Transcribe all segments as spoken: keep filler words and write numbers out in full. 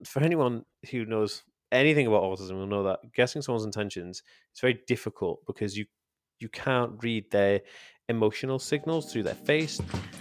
for anyone who knows anything about autism will know that guessing someone's intentions is very difficult because you you can't read their emotional signals through their face.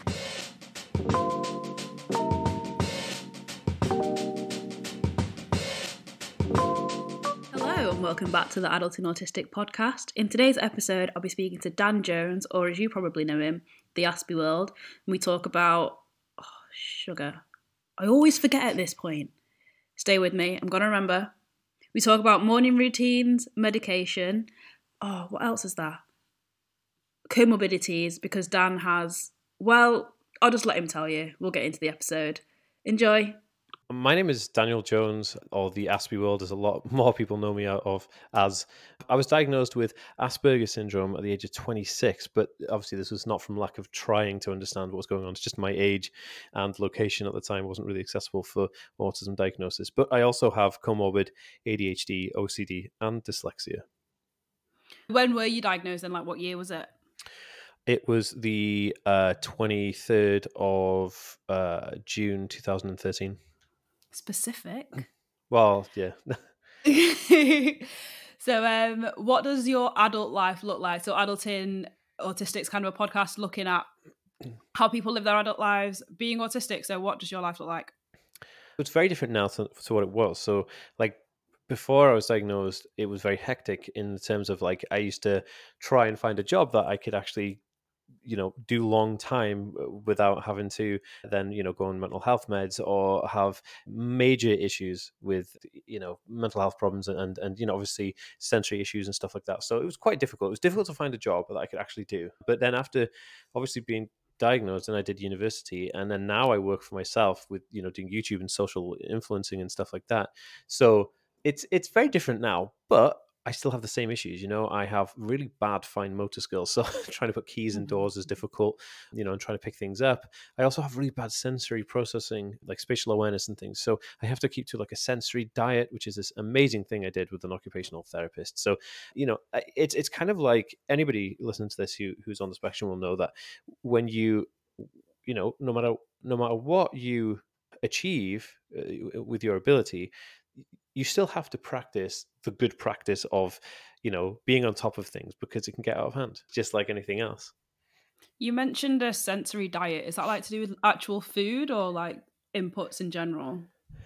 Hello and welcome back to the Adulting Autistic podcast. In today's episode, I'll be speaking to Dan Jones, or as you probably know him, the Aspie World, and we talk about oh, sugar. I always forget at this point. Stay with me, I'm going to remember. We talk about morning routines, medication. Oh, what else is there? Comorbidities, because Dan has, well, I'll just let him tell you. We'll get into the episode. Enjoy. My name is Daniel Jones, or the Aspie World, as a lot more people know me out of as. I was diagnosed with Asperger's syndrome at the age of twenty-six, but obviously this was not from lack of trying to understand what was going on. It's just my age and location at the time wasn't really accessible for autism diagnosis. But I also have comorbid A D H D, O C D, and dyslexia. When were you diagnosed and like what year was it? It was the uh, twenty-third of uh, June two thousand thirteen. Specific. Well, yeah. So um, what does your adult life look like? So Adulting Autistic's kind of a podcast looking at how people live their adult lives being autistic. So what does your life look like? It's very different now to, to what it was. So like before I was diagnosed, it was very hectic in terms of like I used to try and find a job that I could actually, you know, do long time without having to then, you know, go on mental health meds or have major issues with, you know, mental health problems and, and, you know, obviously sensory issues and stuff like that. So it was quite difficult. It was difficult to find a job that I could actually do. But then after obviously being diagnosed, and I did university, and then now I work for myself with, you know, doing YouTube and social influencing and stuff like that. So it's, it's very different now, but I still have the same issues. You know, I have really bad fine motor skills. So trying to put keys in doors is difficult, you know, and trying to pick things up. I also have really bad sensory processing, like spatial awareness and things. So I have to keep to like a sensory diet, which is this amazing thing I did with an occupational therapist. So, you know, it's it's kind of like anybody listening to this who who's on the spectrum will know that when you, you know, no matter no matter what you achieve uh, with your ability, you still have to practice the good practice of, you know, being on top of things because it can get out of hand, just like anything else. You mentioned a sensory diet. Is that like to do with actual food or like inputs in general?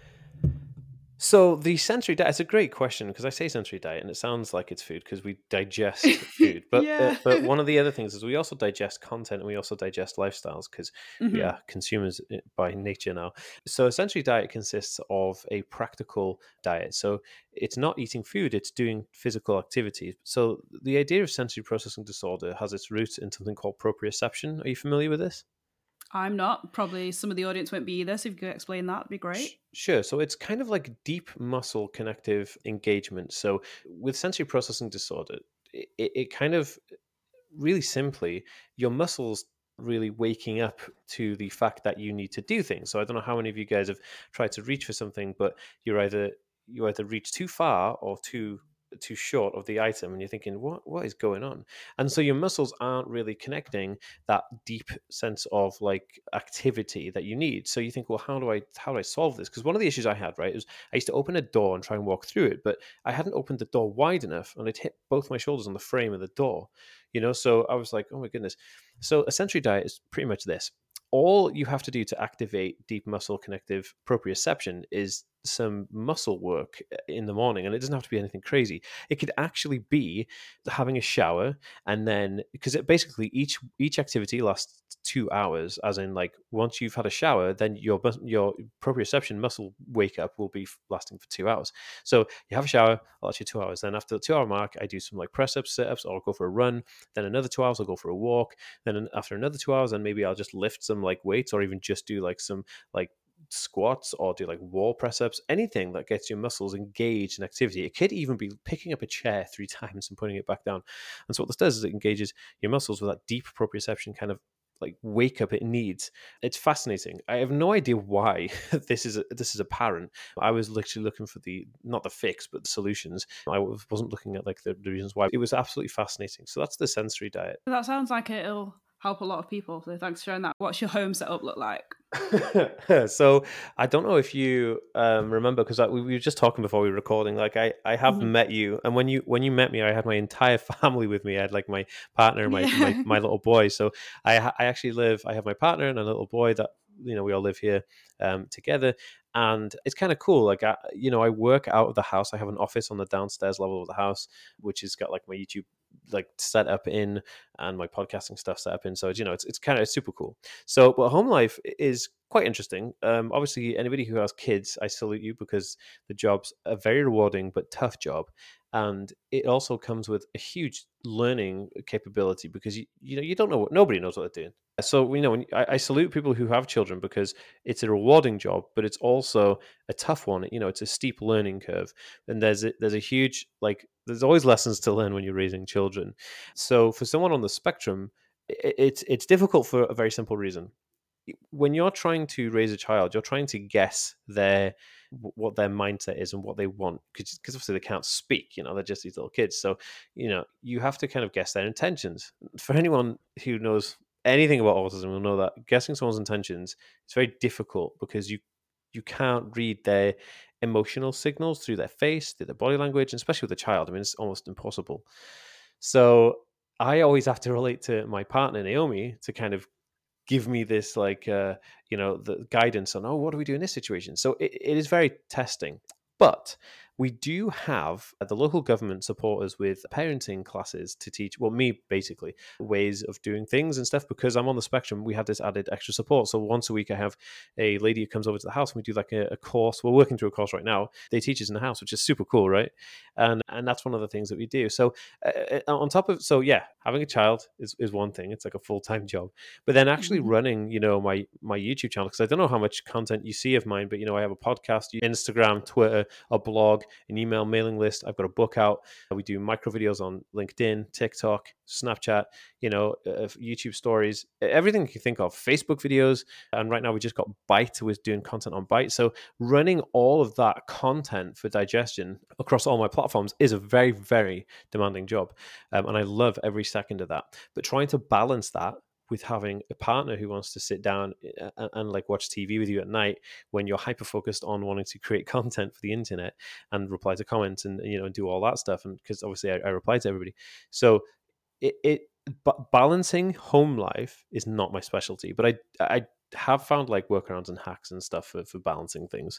So the sensory diet is a great question because I say sensory diet and it sounds like it's food because we digest food. But Yeah. uh, but one of the other things is we also digest content and we also digest lifestyles because Mhm. we are consumers by nature now. So a sensory diet consists of a practical diet. So it's not eating food, it's doing physical activities. So the idea of sensory processing disorder has its roots in something called proprioception. Are you familiar with this? I'm not. Probably some of the audience won't be either. So if you could explain that, it'd be great. Sure. So it's kind of like deep muscle connective engagement. So with sensory processing disorder, it, it kind of really simply, your muscles really waking up to the fact that you need to do things. So I don't know how many of you guys have tried to reach for something, but you're either you either reach too far or too too short of the item and you're thinking what what is going on, and so your muscles aren't really connecting that deep sense of like activity that you need. So you think, well, how do i how do I solve this? Because one of the issues I had, right, is I used to open a door and try and walk through it, but I hadn't opened the door wide enough and I'd hit both my shoulders on the frame of the door, you know. So I was like, oh my goodness. So a sensory diet is pretty much this. All you have to do to activate deep muscle connective proprioception is some muscle work in the morning, and it doesn't have to be anything crazy. It could actually be having a shower, and then because it basically each each activity lasts two hours, as in like once you've had a shower, then your your proprioception muscle wake up will be lasting for two hours. So you have a shower, I'll let you two hours. Then after the two hour mark, I do some like press ups, sit ups, or I'll go for a run. Then another two hours, I'll go for a walk. Then after another two hours, then maybe I'll just lift some like weights, or even just do like some like squats or do like wall press ups, anything that gets your muscles engaged in activity. It could even be picking up a chair three times and putting it back down. And so what this does is it engages your muscles with that deep proprioception kind of like wake up it needs. It's fascinating. I have no idea why this is a, this is apparent. I was literally looking for the not the fix but the solutions. I wasn't looking at like the, the reasons why. It was absolutely fascinating. So that's the sensory diet. That sounds like it'll help a lot of people. So thanks for sharing that. What's your home setup look like? So I don't know if you um, remember, because we, we were just talking before we were recording. Like I, I have Mhm. met you, and when you when you met me, I had my entire family with me. I had like my partner, my my Yeah. my little boy. So I ha- I actually live. I have my partner and a little boy that, you know, we all live here um, together, and it's kind of cool. Like I, you know, I work out of the house. I have an office on the downstairs level of the house, which has got like my YouTube like set up in, and my podcasting stuff set up in. So, you know, it's it's kind of it's super cool. So, but home life is quite interesting. Um, obviously, anybody who has kids, I salute you, because the job's a very rewarding but tough job, and it also comes with a huge learning capability, because you you know you don't know what nobody knows what they're doing. So, you know, when, I, I salute people who have children, because it's a rewarding job, but it's also a tough one. You know, it's a steep learning curve, and there's a, there's a huge like there's always lessons to learn when you're raising children. So, for someone on the spectrum, i- it's it's difficult for a very simple reason. When you're trying to raise a child, you're trying to guess their what their mindset is and what they want, because obviously they can't speak. You know, they're just these little kids. So, you know, you have to kind of guess their intentions. For anyone who knows anything about autism will know that guessing someone's intentions is very difficult, because you you can't read their emotional signals through their face, through their body language, and especially with a child. I mean, it's almost impossible. So I always have to relate to my partner Naomi to kind of give me this like uh, you know the guidance on, oh, what do we do in this situation. So it, it is very testing, but we do have uh, the local government support us with parenting classes to teach, well, me basically, ways of doing things and stuff, because I'm on the spectrum. We have this added extra support. So once a week I have a lady who comes over to the house, and we do like a, a course. We're working through a course right now. They teach us in the house, which is super cool, right? And and that's one of the things that we do. So uh, uh, on top of, so yeah, having a child is, is one thing. It's like a full-time job. But then actually Mhm. running, you know, my my YouTube channel, because I don't know how much content you see of mine, but you know, I have a podcast, Instagram, Twitter, a blog, an email mailing list. I've got a book out. We do micro videos on LinkedIn, TikTok, Snapchat, you know, uh, YouTube stories, e- everything you can think of, Facebook videos, and right now we just got Byte, who is doing content on Byte. So running all of that content for digestion across all my platforms is a very, very demanding job, um, and I love every second of that. But trying to balance that with having a partner who wants to sit down uh, and, and like watch T V with you at night, when you're hyper focused on wanting to create content for the internet and reply to comments, and you know, and do all that stuff, and because obviously I, I reply to everybody. So it, it but balancing home life is not my specialty, but I I have found like workarounds and hacks and stuff for, for balancing things.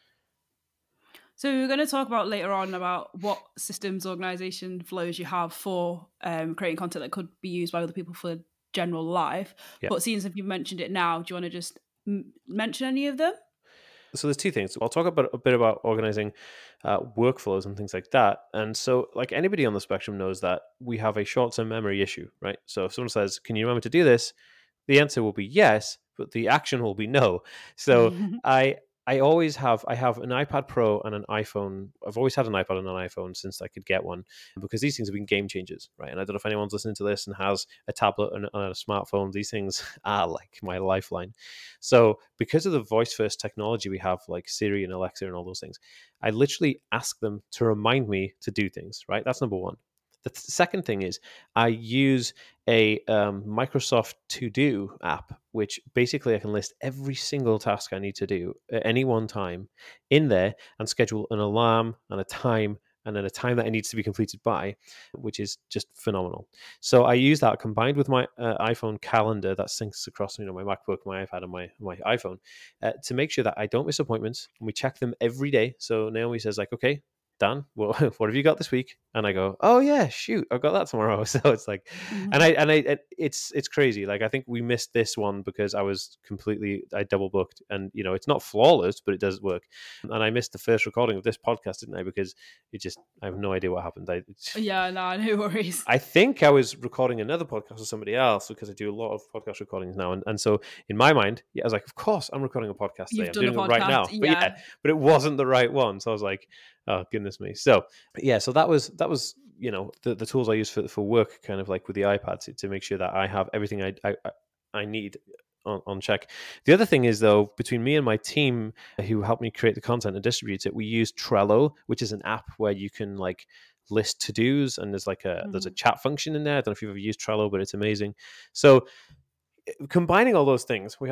So we're going to talk about later on about what systems, organization flows you have for um, creating content that could be used by other people for general life. Yeah. But seeing as if you've mentioned it now, do you want to just m- mention any of them? So there's two things. I'll talk about a bit about organizing uh, workflows and things like that. And so, like anybody on the spectrum knows that we have a short-term memory issue, right? So if someone says, "Can you remember to do this?" the answer will be yes, but the action will be no. So I I always have I have an iPad Pro and an iPhone. I've always had an iPad and an iPhone since I could get one, because these things have been game changers, right? And I don't know if anyone's listening to this and has a tablet and, and a smartphone. These things are like my lifeline. So because of the voice first technology we have, like Siri and Alexa and all those things, I literally ask them to remind me to do things, right? That's number one. The th- second thing is I use a um, Microsoft To Do app, which basically I can list every single task I need to do at any one time in there, and schedule an alarm and a time, and then a time that it needs to be completed by, which is just phenomenal. So I use that combined with my uh, iPhone calendar that syncs across, you know, my MacBook, my iPad, and my my iPhone, uh, to make sure that I don't miss appointments. And we check them every day. So Naomi says like, okay, Dan, well, what have you got this week? And I go, oh yeah, shoot, I've got that tomorrow. So it's like, and I and I it's it's crazy. Like I think we missed this one because I was completely I double booked, and you know, it's not flawless, but it does work. And I missed the first recording of this podcast, didn't I? Because it just I have no idea what happened. I Yeah, no, no worries. I think I was recording another podcast with somebody else, because I do a lot of podcast recordings now. And, and so in my mind, yeah, I was like, of course I'm recording a podcast today. You've I'm done a doing it right podcast. now. But yeah, Yeah. but it wasn't the right one. So I was like, oh goodness me. So yeah, so that was that was, you know, the, the tools I use for for work, kind of like with the iPad, to, to make sure that I have everything I I, I need on, on check. The other thing is, though, between me and my team who helped me create the content and distribute it, we use Trello, which is an app where you can like list to-dos, and there's like a there's a Mhm. chat function in there. I don't know if you've ever used Trello, but it's amazing. So combining all those things, we have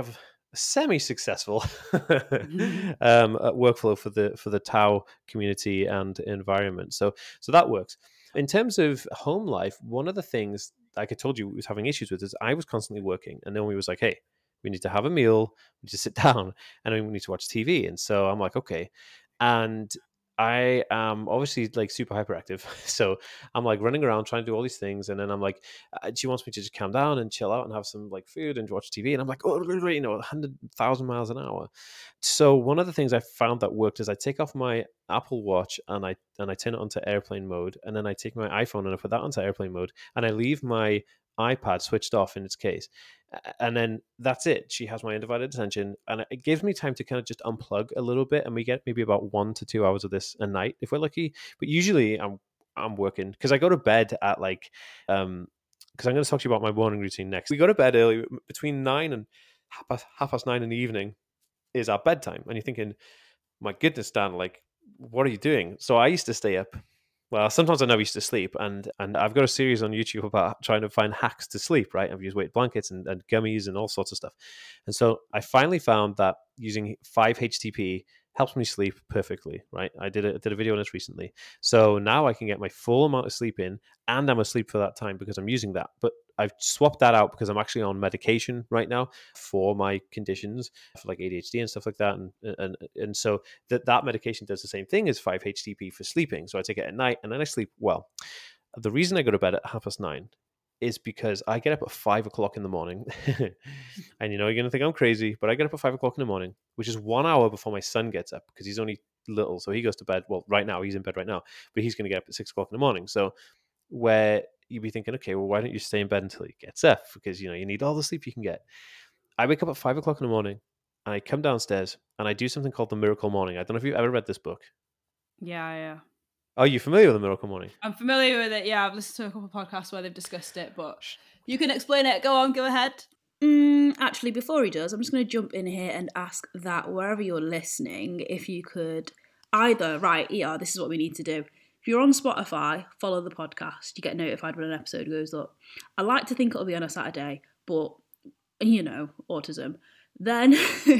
semi-successful um, uh, workflow for the for the Tau community and environment. So so that works. In terms of home life, one of the things, like I told you, we was having issues with is I was constantly working, and then we was like, hey, we need to have a meal, we need to sit down, and then we need to watch T V. And so I'm like, okay, and I am obviously like super hyperactive. So I'm like running around trying to do all these things. And then I'm like, uh, she wants me to just calm down and chill out and have some like food and watch T V. And I'm like, oh, you know, one hundred thousand miles an hour. So one of the things I found that worked is I take off my Apple Watch and I and I turn it onto airplane mode. And then I take my iPhone and I put that onto airplane mode. And I leave my iPad switched off in its case. And then that's it. She has my undivided attention, and it gives me time to kind of just unplug a little bit. And we get maybe about one to two hours of this a night if we're lucky. But usually, I'm I'm working because I go to bed at like, um, because I'm going to talk to you about my morning routine next. We go to bed early between nine and half past, half past nine in the evening is our bedtime, and you're thinking, my goodness, Dan, like, what are you doing? So I used to stay up. Well, sometimes I never used to sleep, and and I've got a series on YouTube about trying to find hacks to sleep, right? I've used weight blankets and, and gummies and all sorts of stuff. And so I finally found that using five H T P helps me sleep perfectly, right? I did a, I did a video on this recently. So now I can get my full amount of sleep in, and I'm asleep for that time because I'm using that. But I've swapped that out because I'm actually on medication right now for my conditions, for like A D H D and stuff like that. And and and so that that medication does the same thing as five H T P for sleeping. So I take it at night and then I sleep well. The reason I go to bed at half past nine is because I get up at five o'clock in the morning. And you know, you're going to think I'm crazy, but I get up at five o'clock in the morning, which is one hour before my son gets up because he's only little. So he goes to bed. Well, right now he's in bed right now, but he's going to get up at six o'clock in the morning. So where you'd be thinking, okay, well, why don't you stay in bed until he gets up? Because, you know, you need all the sleep you can get. I wake up at five o'clock in the morning and I come downstairs and I do something called the Miracle Morning. I don't know if you've ever read this book. Yeah, yeah. Are you familiar with the Miracle Morning? I'm familiar with it. Yeah, I've listened to a couple of podcasts where they've discussed it, but you can explain it. Go on, go ahead. Mm, actually, before he does, I'm just going to jump in here and ask that wherever you're listening, if you could either, right, yeah, this is what we need to do. If you're on Spotify, follow the podcast. You get notified when an episode goes up. I like to think it'll be on a Saturday, but, you know, autism. Then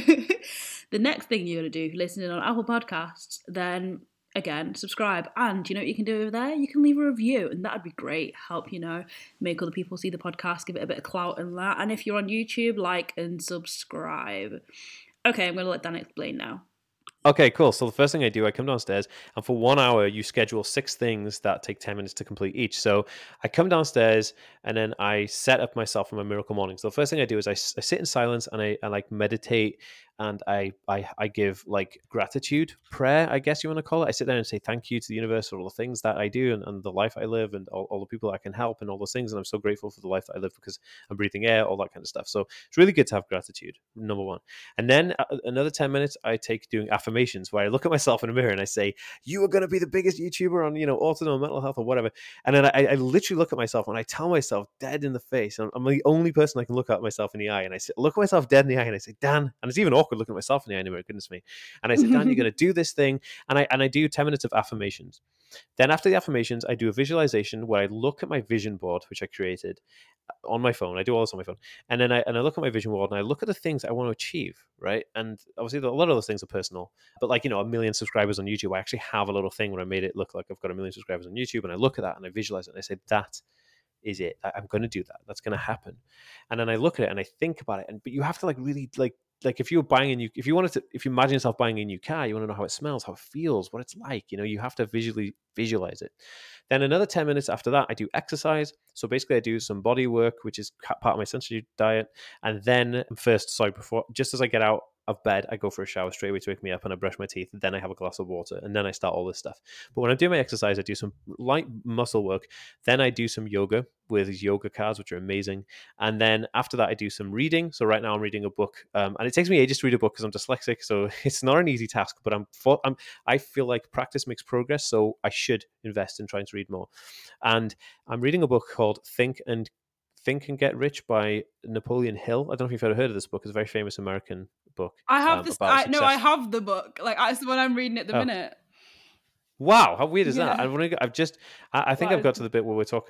the next thing you're going to do, if you're listening on Apple Podcasts, then, again, subscribe. And you know what you can do over there? You can leave a review, and that'd be great. Help, you know, make other people see the podcast, give it a bit of clout and that. And if you're on YouTube, like and subscribe. Okay, I'm going to let Dan explain now. Okay, cool. So the first thing I do, I come downstairs, and for one hour, you schedule six things that take ten minutes to complete each. So I come downstairs, and then I set up myself for my Miracle Morning. So the first thing I do is I, I sit in silence, and I, I like meditate, and I, I I give like gratitude prayer, I guess you want to call it. I sit there and say thank you to the universe for all the things that I do and, and the life I live and all, all the people I can help and all those things. And I'm so grateful for the life that I live because I'm breathing air, all that kind of stuff. So it's really good to have gratitude, number one. And then uh, another ten minutes I take doing affirmations where I look at myself in the mirror and I say, you are going to be the biggest YouTuber on, you know, autism or mental health or whatever. And then I, I literally look at myself and I tell myself dead in the face. I'm, I'm the only person I can look at myself in the eye. And I say, look at myself dead in the eye and I say, Dan, and it's even awkward looking at myself in the eye anymore, goodness me. And I said, Dan, you're going to do this thing. And I and I do ten minutes of affirmations. Then after the affirmations, I do a visualization where I look at my vision board, which I created on my phone. I do all this on my phone. And then I and I look at my vision board and I look at the things I want to achieve, right? And obviously a lot of those things are personal. But like, you know, a million subscribers on YouTube, I actually have a little thing where I made it look like I've got a million subscribers on YouTube. And I look at that and I visualize it and I say, that is it. I, I'm going to do that. That's going to happen. And then I look at it and I think about it. And but you have to like really like like if you're buying a new, if you wanted to, if you imagine yourself buying a new car, you want to know how it smells, how it feels, what it's like, you know, you have to visually visualize it. Then another ten minutes after that, I do exercise. So basically I do some body work, which is part of my sensory diet. And then first, sorry, before, just as I get out of bed, I go for a shower straight away to wake me up and I brush my teeth. Then I have a glass of water and then I start all this stuff. But when I do my exercise, I do some light muscle work. Then I do some yoga with these yoga cards, which are amazing. And then after that, I do some reading. So right now I'm reading a book um, and it takes me ages to read a book because I'm dyslexic. So it's not an easy task, but I'm, I'm, I feel like practice makes progress. So I should invest in trying to read more. And I'm reading a book called Think and Think and Get Rich by Napoleon Hill. I don't know if you've ever heard of this book. It's a very famous American book. I have um, this. I, no, I have the book. Like that's the one I'm reading at the oh. minute. Wow, how weird is yeah. that? I want to. I've just. I, I think I've got to the bit where we're talking.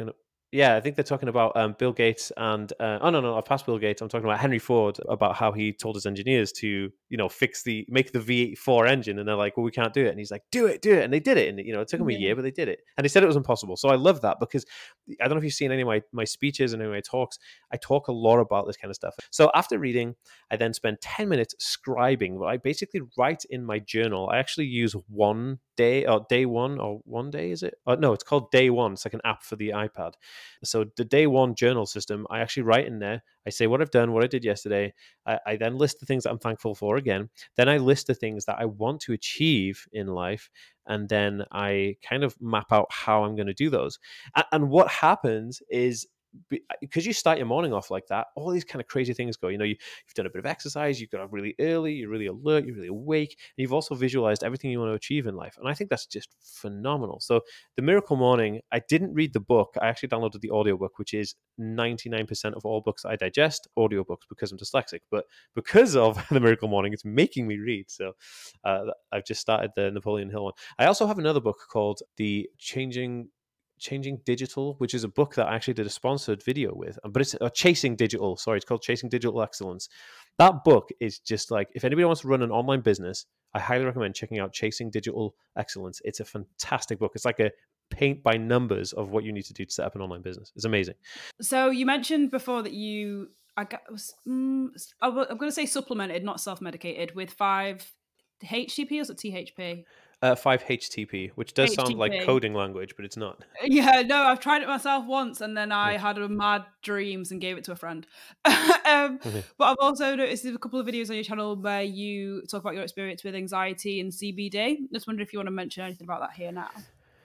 Yeah, I think they're talking about um, Bill Gates and uh, oh no no I've passed Bill Gates. I'm talking about Henry Ford, about how he told his engineers to, you know, fix the make the V four engine, and they're like, well, we can't do it, and he's like, do it, do it, and they did it, and you know, it took them a Yeah. year, but they did it, and they said it was impossible. So I love that, because I don't know if you've seen any of my my speeches and any of my talks. I talk a lot about this kind of stuff. So after reading, I then spend ten minutes scribing. What I basically write in my journal. I actually use one day or day one or one day is it? Oh, no, it's called Day One. It's like an app for the iPad. So the day one journal system, I actually write in there. I say what I've done, what I did yesterday. I, I then list the things that I'm thankful for again. Then I list the things that I want to achieve in life. And then I kind of map out how I'm going to do those. And, and what happens is, because you start your morning off like that, all these kind of crazy things go. You know, you, you've done a bit of exercise, you've got up really early, you're really alert, you're really awake, and you've also visualized everything you want to achieve in life. And I think that's just phenomenal. So the Miracle Morning, I didn't read the book. I actually downloaded the audiobook, which is ninety-nine percent of all books I digest, audiobooks, because I'm dyslexic. But because of the Miracle Morning, it's making me read. So uh, I've just started the Napoleon Hill one. I also have another book called The Changing Changing Digital, which is a book that I actually did a sponsored video with, but it's uh, Chasing Digital. Sorry, it's called Chasing Digital Excellence. That book is just like, if anybody wants to run an online business, I highly recommend checking out Chasing Digital Excellence. It's a fantastic book. It's like a paint by numbers of what you need to do to set up an online business. It's amazing. So you mentioned before that you, I was, mm, I'm going to say supplemented, not self-medicated, with five H T P or is it T H P? Uh, five H T P, which does sound like H T P. coding language, but it's not. Yeah, no, I've tried it myself once, and then I Yeah. had a mad dreams and gave it to a friend. um, but I've also noticed there's a couple of videos on your channel where you talk about your experience with anxiety and C B D. Just wondering if you want to mention anything about that here now.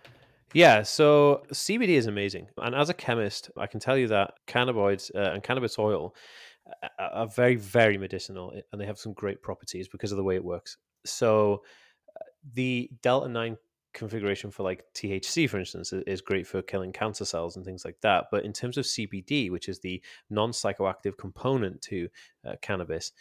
Yeah, so C B D is amazing. And as a chemist, I can tell you that cannabinoids uh, and cannabis oil uh, are very, very medicinal, and they have some great properties because of the way it works. So the delta nine configuration for like T H C, for instance, is great for killing cancer cells and things like that. But in terms of C B D, which is the non-psychoactive component to uh, cannabis,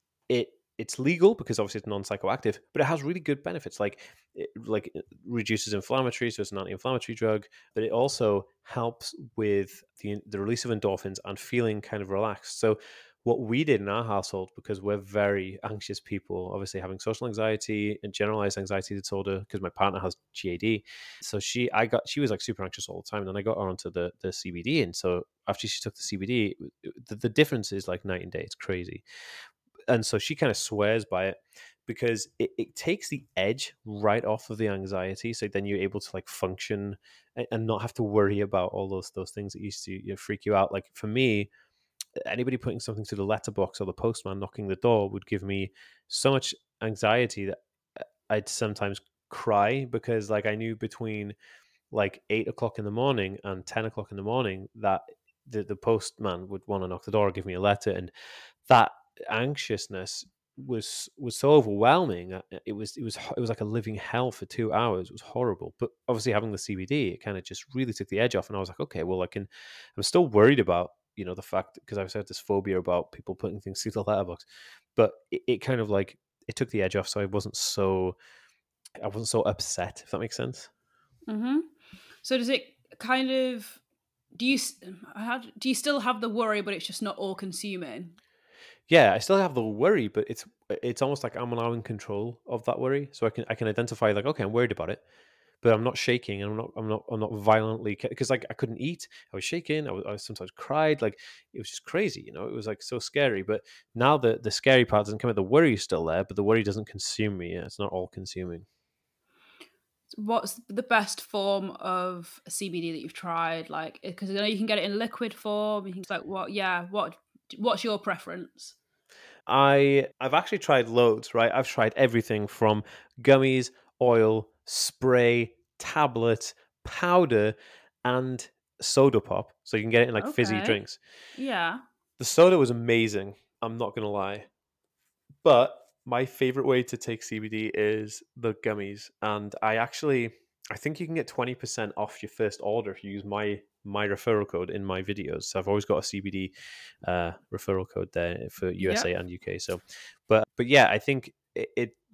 it it's legal because obviously it's non-psychoactive, but it has really good benefits. Like it, like it reduces inflammatory, so it's an anti-inflammatory drug, but it also helps with the the release of endorphins and feeling kind of relaxed. So what we did in our household, because we're very anxious people, obviously having social anxiety and generalized anxiety disorder, because my partner has G A D. So she, I got, she was like super anxious all the time. And then I got her onto the, the C B D. And so after she took the C B D, the, the difference is like night and day. It's crazy. And so she kind of swears by it, because it, it takes the edge right off of the anxiety. So then you're able to like function and, and not have to worry about all those, those things that used to, you know, freak you out. Like for me, anybody putting something to the letterbox or the postman knocking the door would give me so much anxiety that I'd sometimes cry, because like I knew between like eight o'clock in the morning and ten o'clock in the morning that the, the postman would want to knock the door or give me a letter. And that anxiousness was was so overwhelming. It was it was it was like a living hell for two hours. It was horrible. But obviously having the C B D, it kind of just really took the edge off. And I was like, okay, well, I can. I'm still worried about, you know, the fact, because I've had this phobia about people putting things through the letterbox, but it, it kind of like it took the edge off, so I wasn't so I wasn't so upset, if that makes sense. Mm-hmm. So does it kind of, do you do you still have the worry, but it's just not all consuming? Yeah, I still have the worry, but it's it's almost like I'm now in control of that worry, so I can I can identify like, okay, I'm worried about it, but I'm not shaking, and I'm not I'm not I'm not violently, because like I couldn't eat, I was shaking, I was, I sometimes cried, like it was just crazy, you know, it was like so scary. But now the the scary part doesn't come out. The worry is still there, but the worry doesn't consume me. Yeah, it's not all consuming. What's the best form of C B D that you've tried? Like, because I know you can get it in liquid form. You can like what? Yeah, what? What's your preference? I I've actually tried loads, right? I've tried everything from gummies, oil, spray, tablet, powder, and soda pop. So you can get it in like fizzy Okay. drinks. Yeah. The soda was amazing. I'm not gonna lie, but my favorite way to take C B D is the gummies, and I actually I think you can get twenty percent off your first order if you use my my referral code in my videos. So I've always got a C B D uh, referral code there for U S A Yep. and U K. So, but but yeah, I think it, it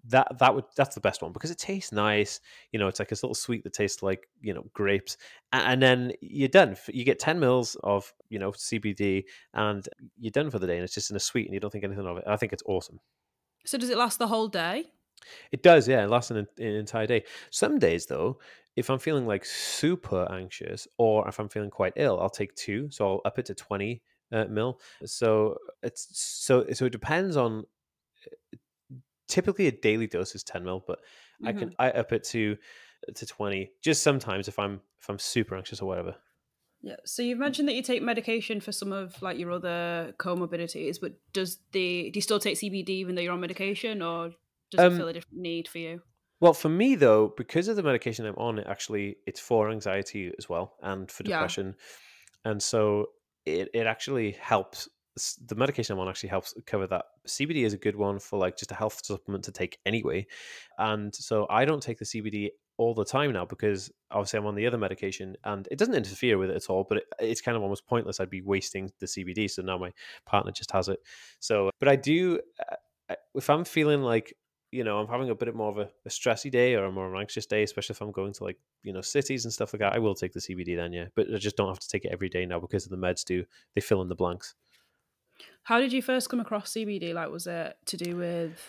that that would that's the best one because it tastes nice. You know, it's like this little sweet that tastes like, you know, grapes, A- and then you're done. You get ten mils of, you know, C B D, and you're done for the day. And it's just in a sweet, and you don't think anything of it. I think it's awesome. So does it last the whole day? It does, yeah. It lasts an, an entire day. Some days, though, if I'm feeling like super anxious or if I'm feeling quite ill, I'll take two. So I'll up it to twenty uh, mil. So it's so so it depends on. Typically, a daily dose is ten mil, but I can Hmm. I up it to to twenty. Just sometimes if I'm if I'm super anxious or whatever. Yeah. So you've mentioned that you take medication for some of like your other comorbidities, but does the do you still take C B D even though you're on medication, or does it Um, feel a different need for you? well, for me though, because of the medication I'm on, it actually it's for anxiety as well and for Yeah. depression, and so it it actually helps. s- The medication I'm on actually helps cover that. C B D is a good one for like just a health supplement to take anyway, and so I don't take the C B D all the time now because obviously I'm on the other medication and it doesn't interfere with it at all. But it, it's kind of almost pointless. I'd be wasting the C B D. So now my partner just has it. So, but I do uh, uh, if I'm feeling like, you know, I'm having a bit more of a, a stressy day or a more anxious day, especially if I'm going to like, you know, cities and stuff like that, I will take the C B D then, yeah. But I just don't have to take it every day now because of the meds do. They fill in the blanks. How did you first come across C B D? Like, was it to do with?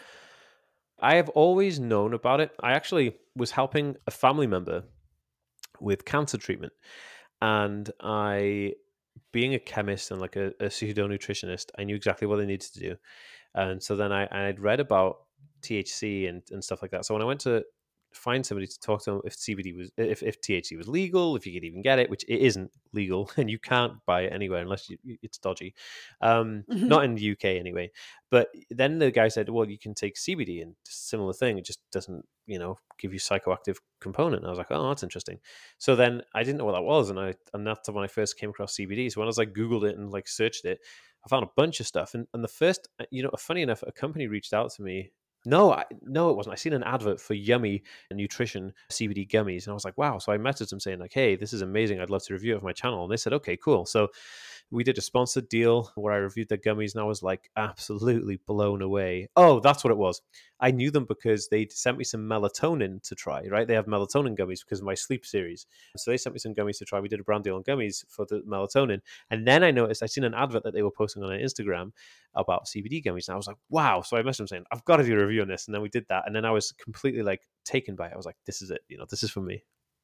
I have always known about it. I actually was helping a family member with cancer treatment. And I, being a chemist and like a, a pseudo nutritionist, I knew exactly what I needed to do. And so then I I'd read about T H C and, and stuff like that. So when I went to find somebody to talk to them if C B D was if, if T H C was legal, if you could even get it, which it isn't legal, and you can't buy it anywhere unless you, it's dodgy. Um, not in the U K anyway. But then the guy said, well, you can take C B D and similar thing. It just doesn't, you know, give you psychoactive component. And I was like, oh, that's interesting. So then I didn't know what that was, and I and that's when I first came across C B D. So when I was like Googled it and like searched it, I found a bunch of stuff. And and the first, uh, you know, funny enough, a company reached out to me. No, I, no, it wasn't. I seen an advert for Yummy Nutrition C B D gummies, and I was like, wow. So I messaged them saying like, hey, this is amazing. I'd love to review it for my channel. And they said, okay, cool. So we did a sponsored deal where I reviewed their gummies, and I was like absolutely blown away. Oh, that's what it was. I knew them because they sent me some melatonin to try, right? They have melatonin gummies because of my sleep series. So they sent me some gummies to try. We did a brand deal on gummies for the melatonin. And then I noticed I seen an advert that they were posting on Instagram about C B D gummies. And I was like, wow. So I messaged them saying, I've got to do a review on this. And then we did that. And then I was completely like taken by it. I was like, this is it. You know, this is for me.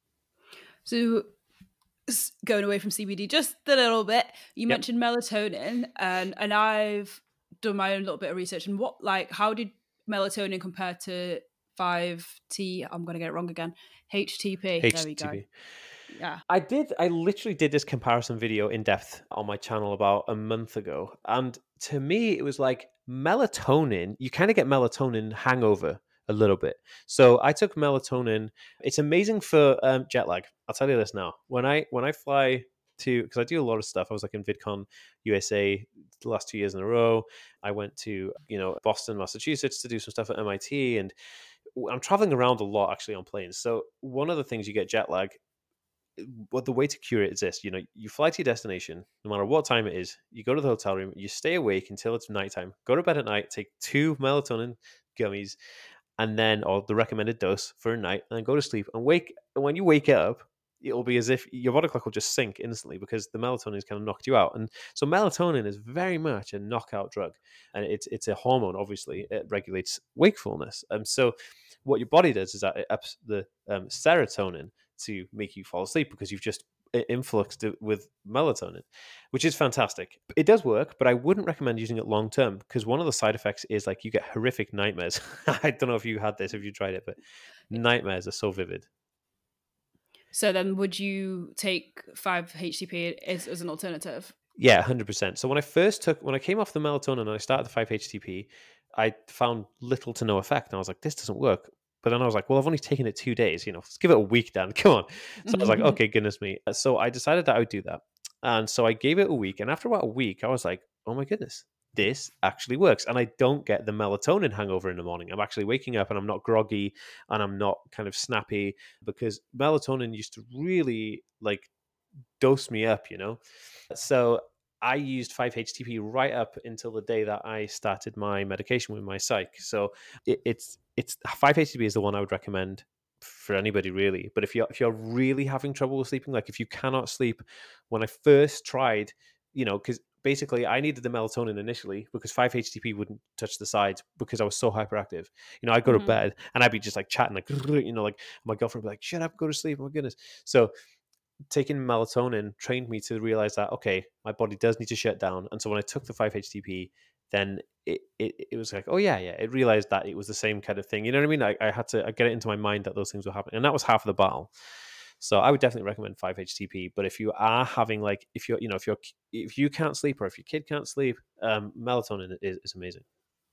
So s- going away from C B D just a little bit, you Yep. mentioned melatonin, and and I've done my own little bit of research. And what, like, how did melatonin compare to five T? I'm going to get it wrong again. H T P. There we go. H T T P. Yeah. I did. I literally did this comparison video in depth on my channel about a month ago, and to me, it was like melatonin. You kind of get melatonin hangover a little bit. So I took melatonin. It's amazing for um, jet lag. I'll tell you this now. When I when I fly to, because I do a lot of stuff. I was like in VidCon U S A the last two years in a row. I went to, you know, Boston, Massachusetts to do some stuff at M I T, and I'm traveling around a lot actually on planes. So one of the things you get jet lag, what the way to cure it is this: you know, you fly to your destination, no matter what time it is, you go to the hotel room, you stay awake until it's nighttime, go to bed at night, take two melatonin gummies, and then, or the recommended dose for a night, and then go to sleep and wake. And when you wake up, it'll be as if your body clock will just sync instantly because the melatonin has kind of knocked you out. And so melatonin is very much a knockout drug, and it's it's a hormone. Obviously, it regulates wakefulness. And so, what your body does is that it ups the um, serotonin to make you fall asleep because you've just influxed it with melatonin, which is fantastic. It does work, but I wouldn't recommend using it long term because one of the side effects is like you get horrific nightmares. I don't know if you had this, if you tried it, but nightmares are so vivid. So then, would you take five H T P as, as an alternative? Yeah, one hundred percent. So when I first took, when I came off the melatonin and I started the five H T P, I found little to no effect. And I was like, this doesn't work. But then I was like, well, I've only taken it two days. You know, let's give it a week, Dan. Come on. So I was like, okay, goodness me. So I decided that I would do that. And so I gave it a week. And after about a week, I was like, oh my goodness, this actually works. And I don't get the melatonin hangover in the morning. I'm actually waking up and I'm not groggy and I'm not kind of snappy because melatonin used to really like dose me up, you know? So I used five H T P right up until the day that I started my medication with my psych. So it, it's it's five H T P is the one I would recommend for anybody really. But if you're if you're really having trouble with sleeping, like if you cannot sleep, when I first tried, you know, because basically I needed the melatonin initially because five H T P wouldn't touch the sides because I was so hyperactive. You know, I'd go to Mhm. bed and I'd be just like chatting, like, you know, like my girlfriend would be like, shut up, go to sleep. Oh my goodness. So taking melatonin trained me to realize that, okay, my body does need to shut down. And so when I took the five H T P, then it, it, it was like, oh yeah, yeah. It realized that it was the same kind of thing. You know what I mean? I, I had to I get it into my mind that those things were happening. And that was half of the battle. So I would definitely recommend five H T P. But if you are having like, if you're, you know, if you're, if you can't sleep or if your kid can't sleep, um, melatonin is, is amazing.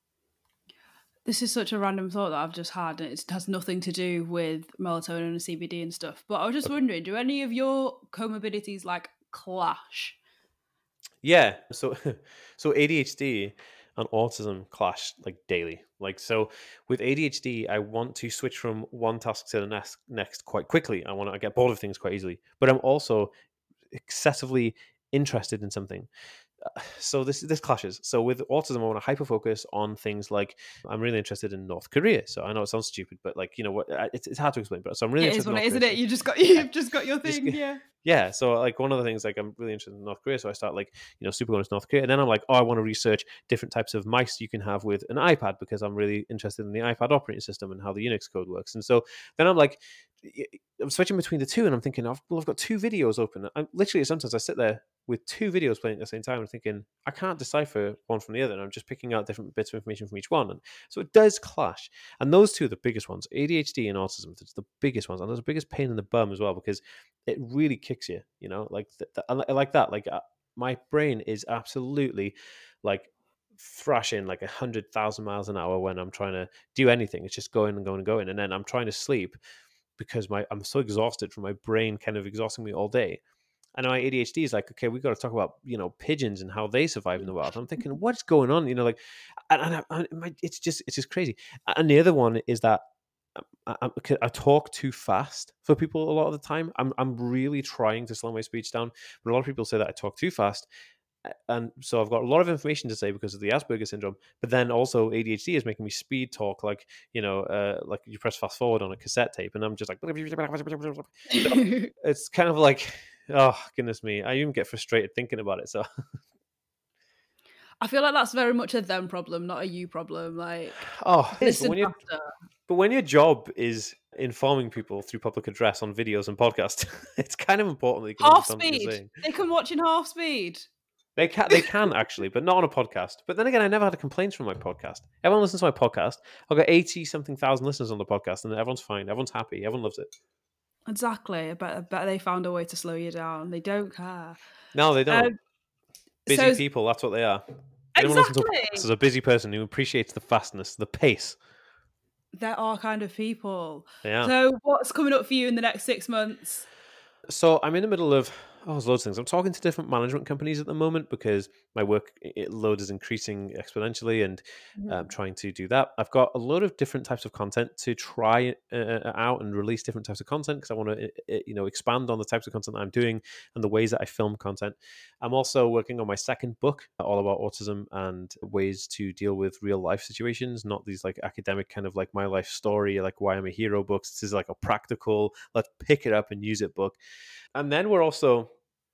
This is such a random thought that I've just had, and it has nothing to do with melatonin and C B D and stuff. But I was just Okay. wondering, do any of your comorbidities like clash? Yeah. So, so A D H D and autism clash like daily. Like, so with A D H D, I want to switch from one task to the next, next quite quickly. I want to get bored of things quite easily, but I'm also excessively interested in something. So this this clashes. So with autism, I want to hyper focus on things like I'm really interested in North Korea. So I know it sounds stupid, but like, you know what, it's, it's hard to explain. But so I'm really It is interested in what North it is, Korea. isn't it? So You just got yeah, you've just got your just thing, yeah. yeah. So like one of the things, like I'm really interested in North Korea. So I start like, you know, super going to North Korea, and then I'm like, oh, I want to research different types of mice you can have with an iPad because I'm really interested in the iPad operating system and how the Unix code works. And so then I'm like, I'm switching between the two, and I'm thinking, I've, well, I've got two videos open. I'm literally sometimes I sit there with two videos playing at the same time and thinking I can't decipher one from the other, and I'm just picking out different bits of information from each one, and so it does clash. And those two are the biggest ones: A D H D and autism. It's the biggest ones, and there's the biggest pain in the bum as well because it really kicks you. You know, like th- th- like that. Like uh, my brain is absolutely like thrashing like a hundred thousand miles an hour when I'm trying to do anything. It's just going and going and going, and then I'm trying to sleep because my I'm so exhausted from my brain kind of exhausting me all day. And my A D H D is like, okay, we've got to talk about, you know, pigeons and how they survive in the wild. I'm thinking, what's going on? You know, like, and, and, I, and it's just, it's just crazy. And the other one is that I, I, I talk too fast for people a lot of the time. I'm, I'm really trying to slow my speech down, but a lot of people say that I talk too fast. And so I've got a lot of information to say because of the Asperger syndrome, but then also A D H D is making me speed talk like, you know, uh, like you press fast forward on a cassette tape, and I'm just like, so it's kind of like, oh goodness me, I even get frustrated thinking about it. So I feel like that's very much a them problem, not a you problem. Like, oh, it is, but listen when you faster. but when your job is informing people through public address on videos and podcasts, it's kind of important that you can Half understand what you're speed. saying. They can watch in half speed. They can, they can actually, but not on a podcast. But then again, I never had a complaint from my podcast. Everyone listens to my podcast. I've got eighty something thousand listeners on the podcast, and everyone's fine. Everyone's happy. Everyone loves it. Exactly. I bet, I bet they found a way to slow you down. They don't care. No, they don't. Um, Busy so people. That's what they are. Anyone listens to a podcast exactly, is a busy person who appreciates the fastness, the pace. there are kind of people. Yeah. So what's coming up for you in the next six months? So I'm in the middle of oh, there's loads of things. I'm talking to different management companies at the moment because my work it, load is increasing exponentially, and um, Mhm. trying to do that. I've got a load of different types of content to try uh, out and release different types of content because I want to uh, you know expand on the types of content that I'm doing and the ways that I film content. I'm also working on my second book, all about autism and ways to deal with real life situations, not these like academic kind of like my life story, like why I'm a hero books. This is like a practical, let's pick it up and use it book. And then we're also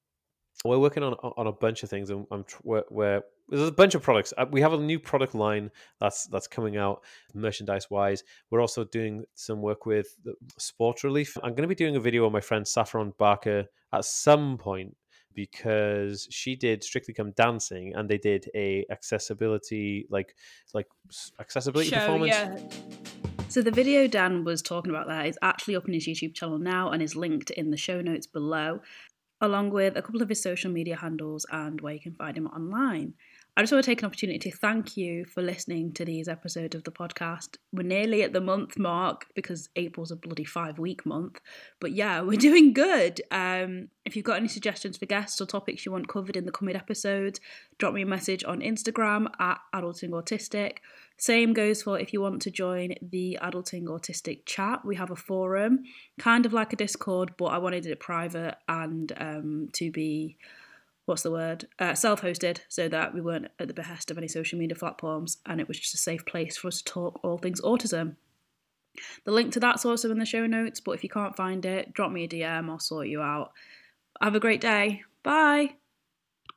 we're working on on a bunch of things, and I'm where, where there's a bunch of products. Uh, We have a new product line that's that's coming out merchandise wise. We're also doing some work with Sports Relief. I'm going to be doing a video on my friend Saffron Barker at some point because she did Strictly Come Dancing, and they did a accessibility like like accessibility Show, performance. yeah. So the video Dan was talking about there is actually up on his YouTube channel now and is linked in the show notes below, along with a couple of his social media handles and where you can find him online. I just want to take an opportunity to thank you for listening to these episodes of the podcast. We're nearly at the month mark because April's a bloody five-week month. But yeah, we're doing good. Um, if you've got any suggestions for guests or topics you want covered in the coming episodes, drop me a message on Instagram at Adulting Autistic. Same goes for if you want to join the Adulting Autistic chat. We have a forum, kind of like a Discord, but I wanted it private and um, to be, what's the word, uh, self-hosted, so that we weren't at the behest of any social media platforms, and it was just a safe place for us to talk all things autism. The link to that's also in the show notes, but if you can't find it, drop me a D M, I'll sort you out. Have a great day. Bye.